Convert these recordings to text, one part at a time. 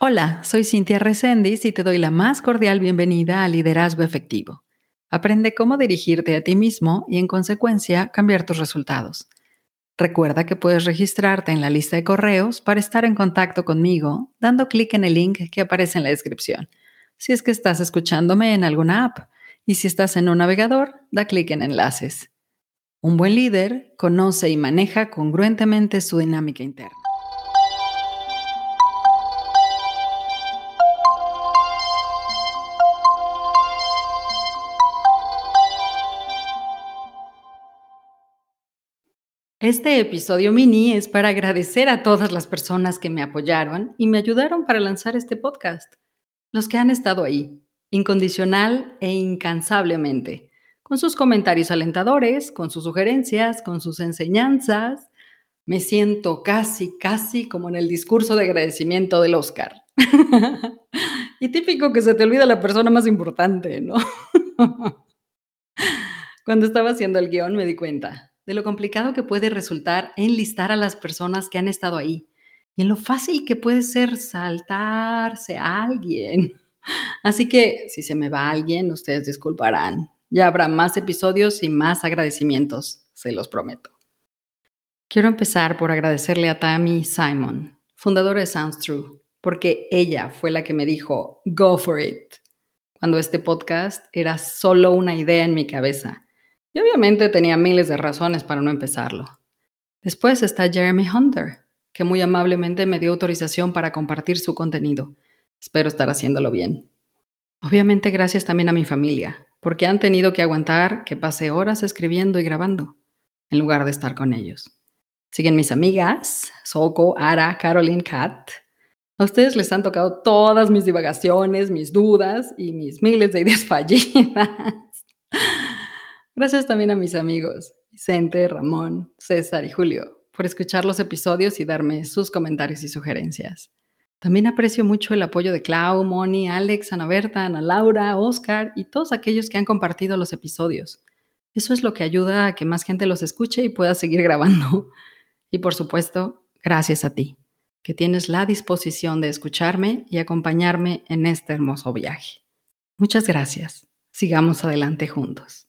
Hola, soy Cintia Reséndiz y te doy la más cordial bienvenida a Liderazgo Efectivo. Aprende cómo dirigirte a ti mismo y, en consecuencia, cambiar tus resultados. Recuerda que puedes registrarte en la lista de correos para estar en contacto conmigo dando clic en el link que aparece en la descripción. Si es que estás escuchándome en alguna app y si estás en un navegador, da clic en enlaces. Un buen líder conoce y maneja congruentemente su dinámica interna. Este episodio mini es para agradecer a todas las personas que me apoyaron y me ayudaron para lanzar este podcast. Los que han estado ahí, incondicional e incansablemente, con sus comentarios alentadores, con sus sugerencias, con sus enseñanzas. Me siento casi como en el discurso de agradecimiento del Oscar. Y típico que se te olvida la persona más importante, ¿no? Cuando estaba haciendo el guión me di cuenta de lo complicado que puede resultar enlistar a las personas que han estado ahí y en lo fácil que puede ser saltarse a alguien. Así que si se me va alguien, ustedes disculparán. Ya habrá más episodios y más agradecimientos, se los prometo. Quiero empezar por agradecerle a Tammy Simon, fundadora de Sounds True, porque ella fue la que me dijo, go for it, cuando este podcast era solo una idea en mi cabeza. Y obviamente tenía miles de razones para no empezarlo. Después está Jeremy Hunter, que muy amablemente me dio autorización para compartir su contenido. Espero estar haciéndolo bien. Obviamente gracias también a mi familia, porque han tenido que aguantar que pase horas escribiendo y grabando, en lugar de estar con ellos. Siguen mis amigas, Soko, Ara, Caroline, Kat. A ustedes les han tocado todas mis divagaciones, mis dudas y mis miles de ideas fallidas. Gracias también a mis amigos, Vicente, Ramón, César y Julio, por escuchar los episodios y darme sus comentarios y sugerencias. También aprecio mucho el apoyo de Clau, Moni, Alex, Ana Berta, Ana Laura, Oscar y todos aquellos que han compartido los episodios. Eso es lo que ayuda a que más gente los escuche y pueda seguir grabando. Y por supuesto, gracias a ti, que tienes la disposición de escucharme y acompañarme en este hermoso viaje. Muchas gracias. Sigamos adelante juntos.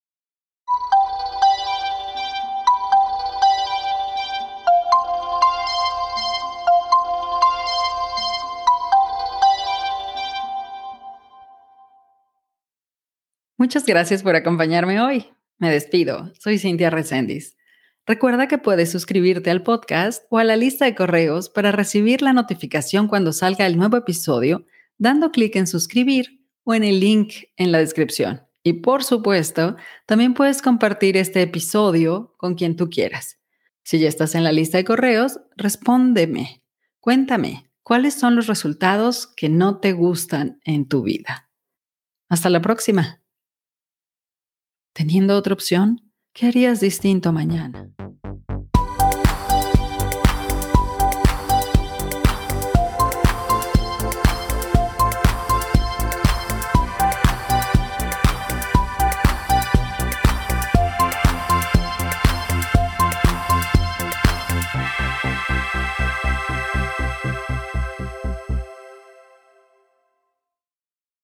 Muchas gracias por acompañarme hoy. Me despido. Soy Cintia Reséndiz. Recuerda que puedes suscribirte al podcast o a la lista de correos para recibir la notificación cuando salga el nuevo episodio, dando clic en suscribir o en el link en la descripción. Y por supuesto, también puedes compartir este episodio con quien tú quieras. Si ya estás en la lista de correos, respóndeme. Cuéntame, ¿cuáles son los resultados que no te gustan en tu vida? Hasta la próxima. Teniendo otra opción, ¿qué harías distinto mañana?